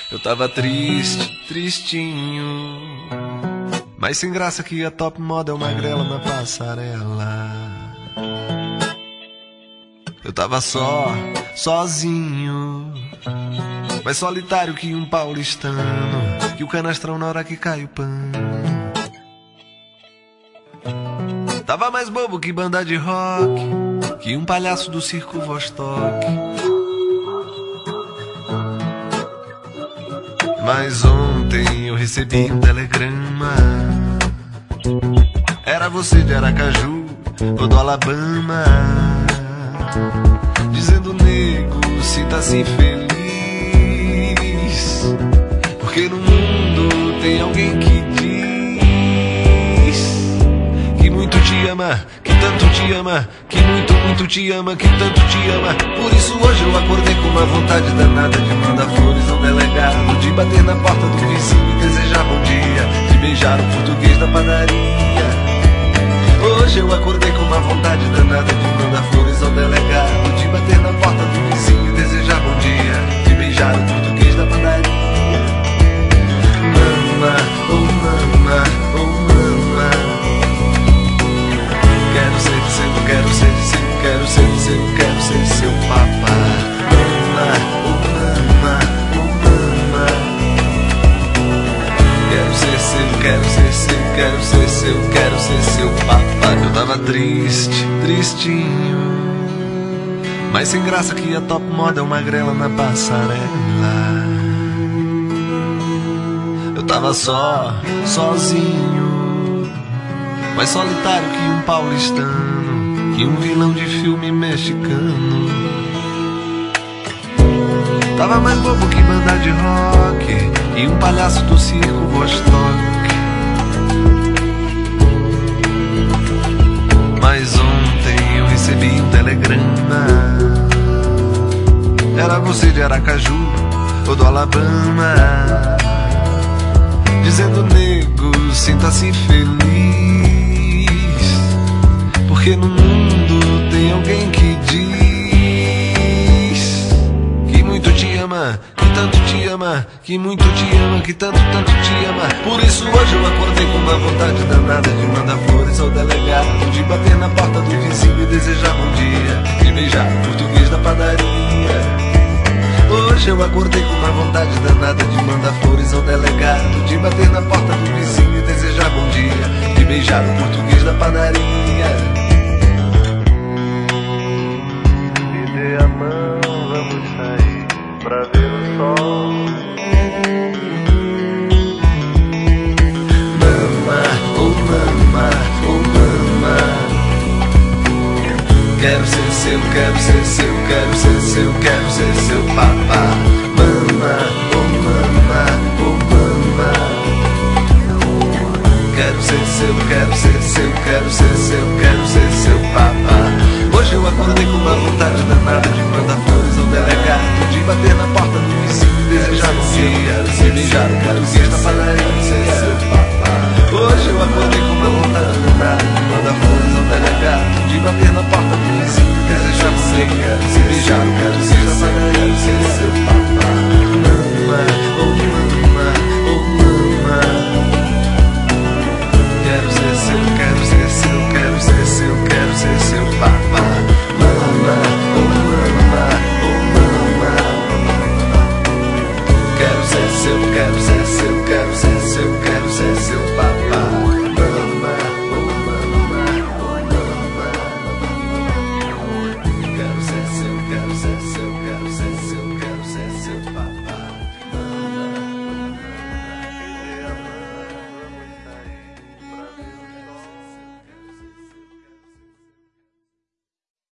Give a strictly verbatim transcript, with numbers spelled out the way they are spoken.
Eu tava triste, tristinho, mas sem graça que a top model magrela na passarela. Eu tava só, sozinho, mais solitário que um paulistano, que o canastrão na hora que cai o pano. Tava mais bobo que banda de rock, que um palhaço do circo Vostok. Mas ontem eu recebi um telegrama. Era você de Aracaju ou do Alabama, dizendo: nego, se tá assim feliz, porque no mundo tem alguém que diz que muito te ama, que tanto te ama, que muito, muito te ama, que tanto te ama. Por isso hoje eu acordei com uma vontade danada de mandar flores ao delegado, de bater na porta do vizinho e desejar bom dia, de beijar o português da padaria. Hoje eu acordei com uma vontade danada de mandar flores ao delegado, de bater na porta do vizinho e desejar bom dia, de beijar o português da padaria. Mama, oh mama, oh mama, quero ser seu, quero ser seu, quero ser seu, quero ser seu papá. Mama, oh mama, oh mama, quero ser seu, quero ser seu, quero ser seu, quero ser seu papá. Eu tava triste, tristinho, mas sem graça que a top model magrela na passarela. Eu tava só, sozinho, mais solitário que um paulistano, que um vilão de filme mexicano. Tava mais bobo que banda de rock e um palhaço do circo Vostok. Mas ontem eu recebi um telegrama. Era você de Aracaju ou do Alabama, dizendo: nego, sinta-se feliz, porque no mundo tem alguém que diz que muito te ama, que tanto te ama, que muito te ama, que tanto, tanto te ama. Por isso hoje eu acordei com uma vontade danada de mandar flores ao delegado, de bater na porta do vizinho e desejar bom dia, de beijar o português da padaria. Hoje eu acordei com uma vontade danada de mandar flores ao delegado, de bater na porta do vizinho e desejar bom dia, de beijar o português da padaria. Me dê a mão, vamos sair pra ver o sol. Mama, oh mama, oh mama, quero ser seu, quero ser seu, quero ser seu, quero ser seu papá. Mama, oh mama, oh mama, quero ser seu, quero ser seu, quero ser seu, quero ser seu papá. Hoje eu acordei com uma vontade danada de mandar flores ao delegado, de bater na porta do vizinho e desejar bom dia, de beijar o português da padaria. Hoje eu acordei com uma vontade danada de mandar flores ao delegado, de bater na porta do vizinho e desejar bom dia, de beijar o português da padaria. Seu papá. Mama, oh mama, oh mama, quero ser seu, quero ser seu, quero ser seu, quero ser seu papá. Mama, oh mama, oh mama, quero ser seu, quero ser seu, quero ser seu, quero ser seu papá. Mama, oh mama, oh mama, quero ser seu, quero ser